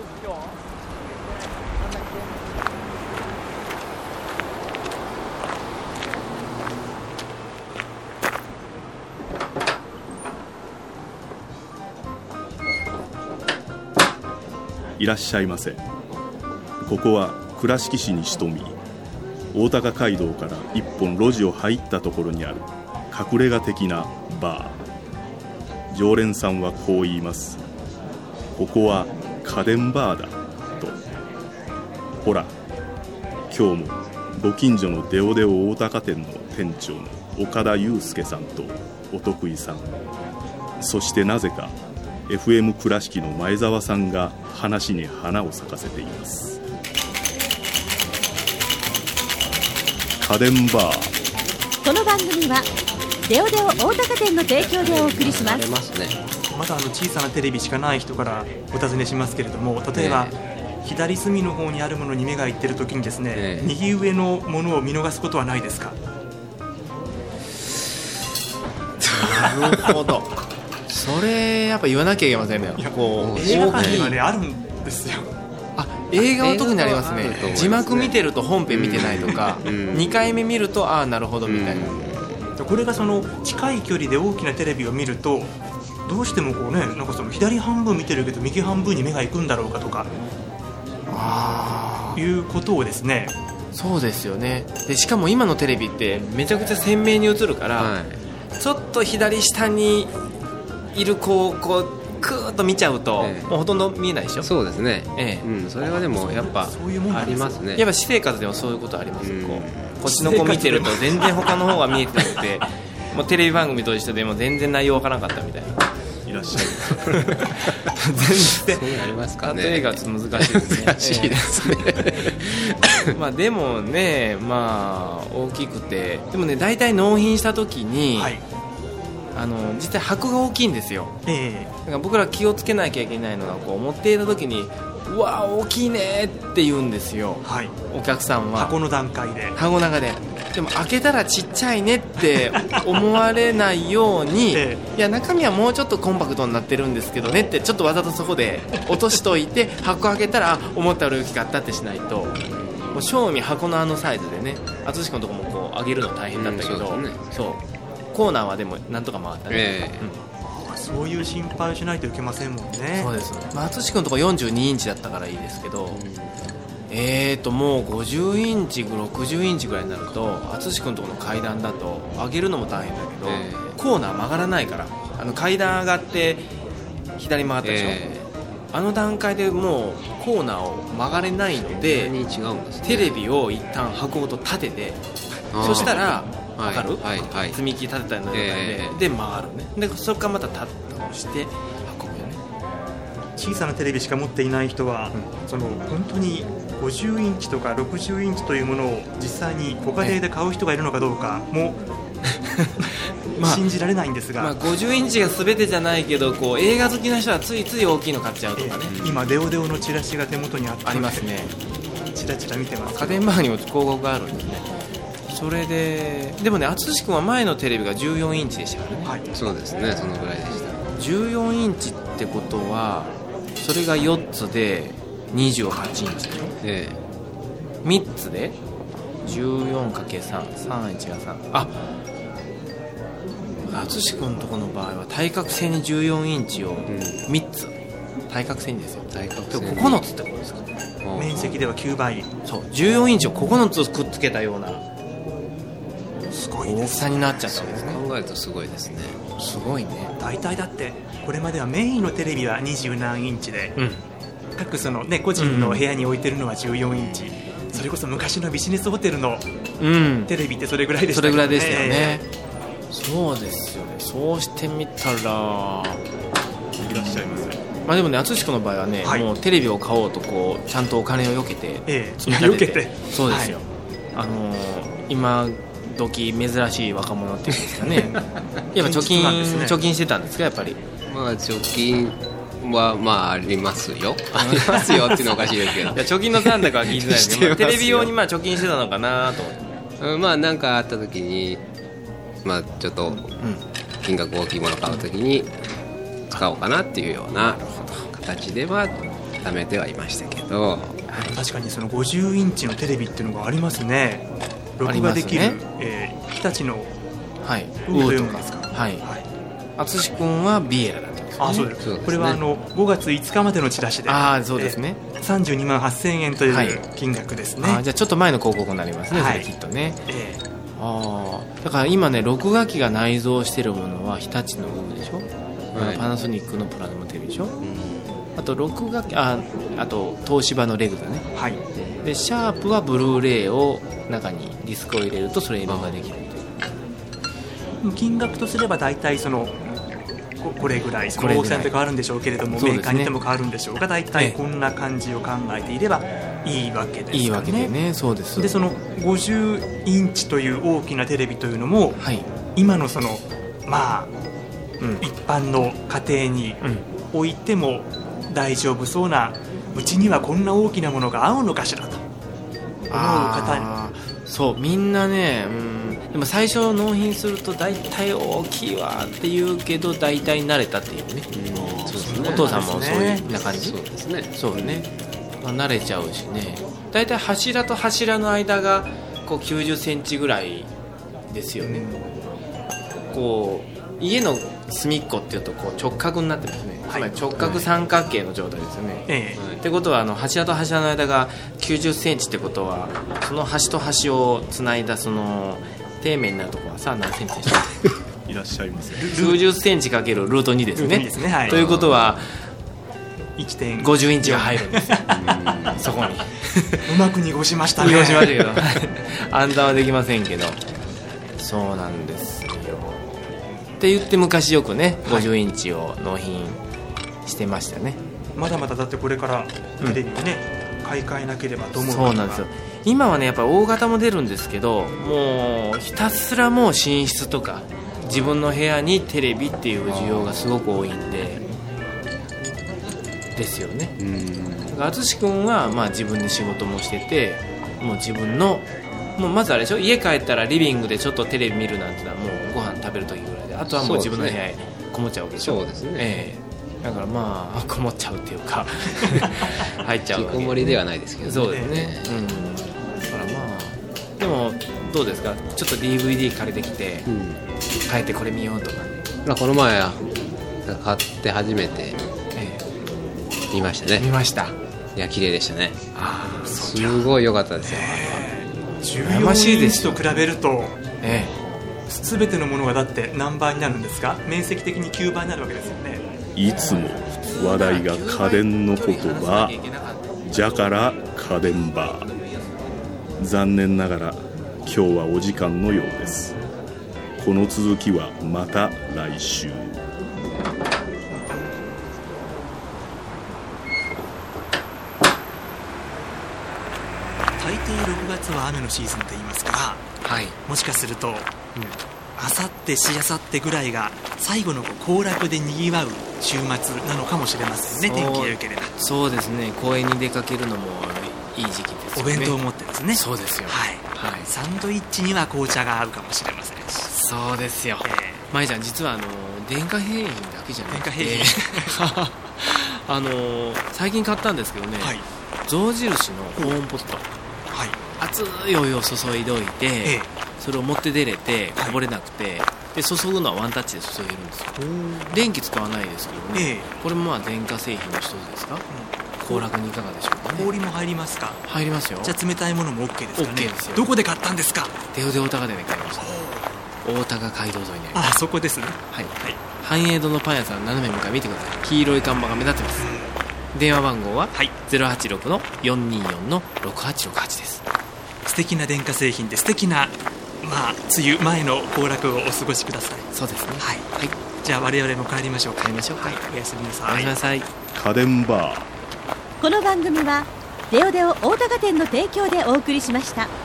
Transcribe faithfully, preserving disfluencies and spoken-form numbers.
いらっしゃいませ。ここは倉敷市に潜み、大高街道から一本路地を入ったところにある隠れ家的なバー。常連さんはこう言います。ここは家電バーだと。ほら、今日もご近所のデオデオ大高店の店長の岡田祐介さんとお得意さん、そしてなぜかエフエム 倉敷の前澤さんが話に花を咲かせています。家電バー。 この番組はデオデオ大高店の提供でお送りします。 まだあの小さなテレビしかない人からお尋ねしますけれども、例えば、えー、左隅の方にあるものに目がいってるときにですね、えー、右上のものを見逃すことはないですか？ なるほど。それやっぱ言わなきゃいけませんね。こう映画館にはねあるんですよ。 あ、映画は特にありますね。字幕見てると本編見てないとか、うん、にかいめ見るとああなるほどみたいな、 うん、これがその近い距離で大きなテレビを見るとどうしてもこうね、なんかその左半分見てるけど右半分に目が行くんだろうかとか、あいうことをですね。 そうですよね。でしかも今のテレビってめちゃくちゃ鮮明に映るから、はい、ちょっと左下にいる子をこうクーッと見ちゃうと、ええ、もうほとんど見えないでしょ。 そうですね、 ええ、 うん、それはでもやっぱありますね。 やっぱ私生活でもそういうことあります、うん、こうこっちの子見てると全然他の方が見えてなくてもうテレビ番組と一緒でも全然内容わからなかったみたいな。 いらっしゃい全然そういうのありますかね。 例えがちょっと難しいですね。 難しいですね、 えー、まあでもね、まあ大きくてでもね大体納品した時に、はい、あの実際箱が大きいんですよ、えー、だから僕ら気をつけなきゃいけないのがこう持っていた時にうわ大きいねって言うんですよ、はい、お客さんは箱の段階で箱の中ででも開けたらちっちゃいねって思われないように、ええ、いや中身はもうちょっとコンパクトになってるんですけどねってちょっとわざとそこで落としといて箱開けたら思ったより大きかったってしないと、もう正味箱のあのサイズでね、淳君のとこもこう上げるの大変だったけど、うん、そうですね、そうコーナーはでもなんとか回ったね、えーうん、そういう心配をしないといけませんもんね。 そうです、まあ、淳君のとこよんじゅうにインチだったからいいですけど、うん、えーともうごじゅうインチろくじゅうインチぐらいになると淳君のとこの階段だと上げるのも大変だけど、えー、コーナー曲がらないから、あの階段上がって左曲がったでしょ、えー、あの段階でもうコーナーを曲がれないので、 違うんですね、 テレビを一旦箱ごと立てて、そしたら分かる、はいはいはい、積み木立てたような状態で、えー、で回るね。でそこからまた立ったとして運ぶよね。 小さなテレビしか持っていない人は、うん、その本当にごじゅうインチとかろくじゅうインチというものを実際にご家庭で買う人がいるのかどうかもまあ、信じられないんですが、 まあ、ごじゅうインチが全てじゃないけどこう映画好きな人はついつい大きいの買っちゃうとかね、 えー、今デオデオのチラシが手元にあってありますね。 チラチラ見てます。 家電バーにも広告があるんですね。それででもね、淳君は前のテレビがじゅうよんインチでしたからね、はい、 そうですね、そのぐらいでした。 じゅうよんインチってことはそれがよっつでにじゅうはちインチでしょ、ええ、みっつで じゅうよんかけるさん さんいちがさん、あ淳君のとこの場合は対角線にじゅうよんインチをみっつ、うん、対角線ですよ。 対角線ここのつってことですか。 面積ではきゅうばい、 そうじゅうよんインチをここのつくっつけたようなすごい大きさになっちゃったわけですね。 考えるとすごいですね。 すごいね。 大体だってこれまではメインのテレビはにじゅうなんインチで、うん、各その、ね、個人の部屋に置いてるのはじゅうよんインチ、うん、それこそ昔のビジネスホテルのテレビってそれぐらいでしたよね、 それぐらいでしたよね、えーそうですよね。そうしてみたらいらっしゃいます。 まあでもね、淳君の場合はね、はい、もうテレビを買おうとこうちゃんとお金をよけて、 ええ、よけてそうですよ、はい、あのー、今時珍しい若者っていうんですかねやっぱ貯金、ね、貯金してたんですかやっぱり。 まあ貯金はまあありますよありますよっていうのはおかしいですけどいや貯金の残高は聞いてないですけどテレビ用にまあ貯金してたのかなと思って、 うん、まあ何かあった時にまあ、ちょっと金額大きいものを買うときに使おうかなっていうような形では温めてはいましたけど、 確かにそのごじゅうインチのテレビっていうのがありますね。録画できる、 ありますね、 えー、日立のはいウーと読むんですか。 はい、 はい、 淳君はビエラだったんですよね。 あ、そうです。 そうですね。 これはあのごがついつかまでのチラシで、 あそうですね、 えー、さんじゅうにまんはっせんえんという金額ですね。 あじゃあちょっと前の広告になりますね、はい、それきっとね、 えー、 あだから今ね録画機が内蔵してるものは日立のウーでしょ、はい、パナソニックのプラズマテレビでしょ、うん、あと録画機 あ, あと東芝のレグザね、はい、でシャープはブルーレイを中にディスクを入れるとそれ録画できる。 金額とすれば大体そのこれぐらい、その大きさによって変わるんでしょうけれども、メーカーによっても変わるんでしょうが、大体こんな感じを考えていればいいわけですかね。 いいわけでね、そうです。 でそのごじゅうインチという大きなテレビというのも、はい、今のそのまあ、うん、一般の家庭に置いても大丈夫そうな、うちにはこんな大きなものが合うのかしらと思う方に。 そうみんなね、うん、でも最初納品すると大体大きいわって言うけど大体慣れたっていうね、うん、そうですね、お父さんもそういうな感じ。そうですね、そうね、まあ、慣れちゃうしね。大体柱と柱の間がこうきゅうじゅっセンチぐらいですよね。こう家の隅っこっていうとこう直角になってますね、はい、つまり直角三角形の状態ですよね、はい、ってことはあの柱と柱の間がきゅうじゅっセンチってことはその端と端をつないだその底面になるところはさ何センチでしたいらっしゃいます、ね、 きゅうじゅっセンチかけるルートにですね、 ですね、はい、 ということはごじゅうインチが入るんですよそこにうまく濁しましたね。 濁しましたけど暗算はできませんけど、そうなんですよって言って昔よくねごじゅうインチを納品してましたね、 はい、まだまだだってこれからテレビをね、うん、買い替えなければと思う。 そうなんですよ。今はねやっぱり大型も出るんですけど、もうひたすらもう寝室とか自分の部屋にテレビっていう需要がすごく多いんでですよね。だから淳君はまあ自分で仕事もしてて、もう自分のもうまずあれでしょ、家帰ったらリビングでちょっとテレビ見るなんてのはもうご飯食べる時ぐらいで、あとはもう自分の部屋へこもっちゃうわけでしょ。そうですね、えー、だからまあこもっちゃうっていうか入っちゃうわけ。 引きこもりではないですけどね。 そうですね、うん、だからまあでもどうですか、ちょっと ディーブイディー 借りてきて、うん、帰ってこれ見ようとか、 まあ、この前買って初めて見ましたね。 見ました。 いや綺麗でしたね。あすごい良かったですよ。 じゅうよんインチと比べると、ええ、全てのものがだって何倍になるんですか。面積的にきゅうばいになるわけですよね。 いつも話題が家電のことば、じゃから家電バー。残念ながら今日はお時間のようです。この続きはまた来週。 大抵ろくがつは雨のシーズンと言いますから、はい、もしかすると、うん、あさってしあさってぐらいが最後の行楽でにぎわう週末なのかもしれませんね。天気が良ければ。 そうですね、公園に出かけるのもいい時期ですよね。 お弁当を持ってですね。 そうですよ、 はいはい、サンドイッチには紅茶が合うかもしれませんし。 そうですよ、えー、舞ちゃん実はあの電化製品だけじゃなくて、電化製品あの最近買ったんですけどね、はい、象印の保温ポット、はい、熱いお湯を注いでおいて、ええ、それを持って出れてこぼれなくて、はい、で注ぐのはワンタッチで注げるんですよ。電気使わないですけどね、ええ、これもまあ電化製品の一つですか。行楽にいかがでしょうかね。 氷も入りますか。 入りますよ。 じゃあ冷たいものも OK ですかね。 OK ですよ。 どこで買ったんですか。 デオデオ高店で買いました。大高街道沿いにあります。 あ、そこですね。 はい、はい、繁栄堂のパン屋さん斜め向かい見てください。黄色い看板が目立ってます。電話番号は ゼロはちろくのよんにーよんのろくはちろくはちです。 素敵な電化製品で素敵な、まあ、梅雨前の行楽をお過ごしください。 そうですね、はい、 はい、じゃあ我々も帰りましょうか。 帰りましょうか、 はい、おやすみなさい。 おやすみなさい。 家電バー。 この番組はデオデオ大高店の提供でお送りしました。